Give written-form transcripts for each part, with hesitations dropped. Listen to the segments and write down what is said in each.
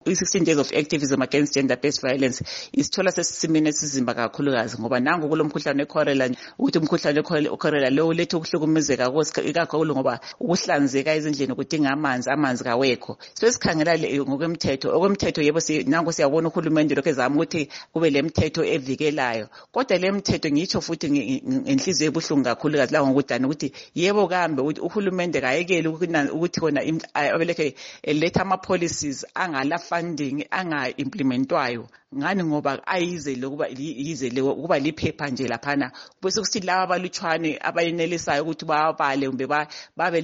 16 days of activism against gender-based violence isithola sesimene esizimba kakhulukazi ngoba nangu kulomkhuhlane we-cholera ukuthi umkhuhlane we-cholera lo ulethe ukuhlukumezeka kakhulu ngoba ukuhlanzeka ezindlini kudinga amanzi kawekho. Sesikhangela okwemthetho yebo nangu siyabona uhulumende lokho ezama ukuthi kube lemthetho evikelayo, kodwa lemthetho ngitsho futhi ngenhliziyo ebuhlungu kakhulukazi la ngokudana ukuthi yebo kambe uhulumende kayekele ukuthi khona abeleke letha ama-policies angala funding anga-implementwayo ngani ngoba ayizele ukuba liphepha nje laphana bese kuthi laba abalutshwane abayenelisayo ukuthi bawabale kumbe babe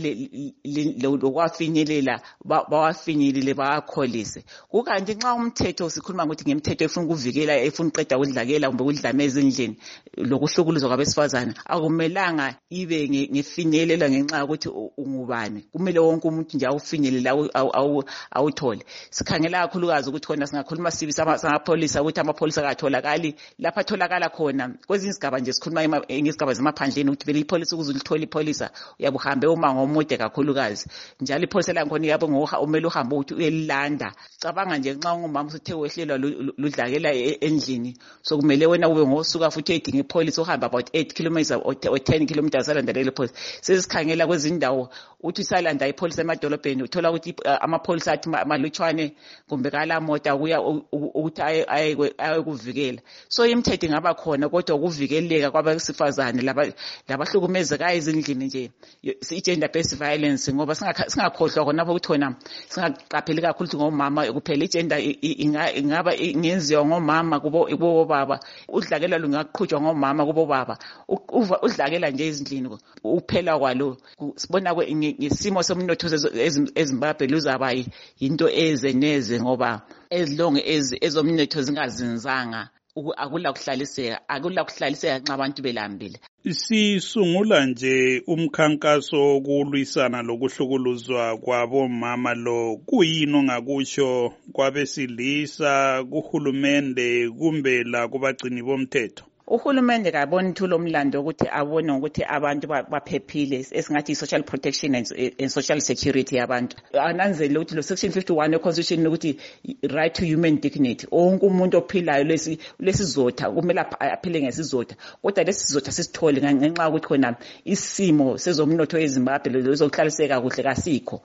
lokwafinyelela bawafinyelele bawakholise. Kukanti nxa umthetho sikhuluma ukuthi ngemthetho efuna ukuvikela efuna uqeda ukudlakela kumbe ukudlame ezindlini lokuhlukuluzwa kwabesifazana akumelanga ibe ngefinyelela ngenxa ukuthi ungubani. Kumele wonke umuntu nje awufinyelele awuthole. Sikhangela kakhulukazi ukuthi khona singakhuluma sibi samapholisa ukuthi amapholisa akatholakali lapha atholakala khona kwezinye izigaba nje sikhuluma ngezigaba zemaphandleni ukuthi vele ipolisi ukuze ulithole ipolisa uyabuhambe umango omude kakhulukazi njalo ipolisa lankhona yabo umele uhambe ukuthi uyelilanda. Cabanga nje nxa ungumama usuthe wehlelwa ludlakela endlini so kumele wena ube ngosuka futhi edinga ipolisi uhamba about 8 kilometers or 10 kilometers alandela ipolisi. Sesikhangela kwezindawo uthi salanda ipolisi emadolobheni uthola ukuthi amapholisa athi malutshwane kumbe kala mota kuya ukuthi ayekuvikela. So imithetho ingaba khona kodwa ukuvikeleka kwabesifazane labahlukumezeka ezindlini nje i-gender based violence ngoba singakhohlwa khona ukuthi khona singaqapheli kakhulu ukuthi ngomama kuphela igender ingaba ingenziwa ngomama kubo baba, udlakela lungaqhutshwa ngomama kubo baba, udlakela nje ezindlini uphela kwalo sibona ngesimo somnotho eZimbabwe luzaba into ezeneze ngoba ezilonge ezomnotho zingazinzanga akula kuhlaliseka nxa abantu belambile. Sisungula nje umkhankaso wokulwisana lokuhlukuluzwa kwabomama lo kuyini ongakusho kwabesilisa kuhulumende kumbe la kubagcini bomthetho? Uhulumende kaboni ithulo umlando ukuthi abone ukuthi abantu baphephile esingathi social protection and social security yabantu. Ananzele ukuthi lo section 51 econstitution ukuthi right to human dignity onke umuntu ophilayo lesizotha kumele aphile ngesizotha, kodwa lesizotha sisithole ngenxa ukuthi khona isimo sezomnotho eZimbabwe lezokuhlaliseka kuhle kasikho.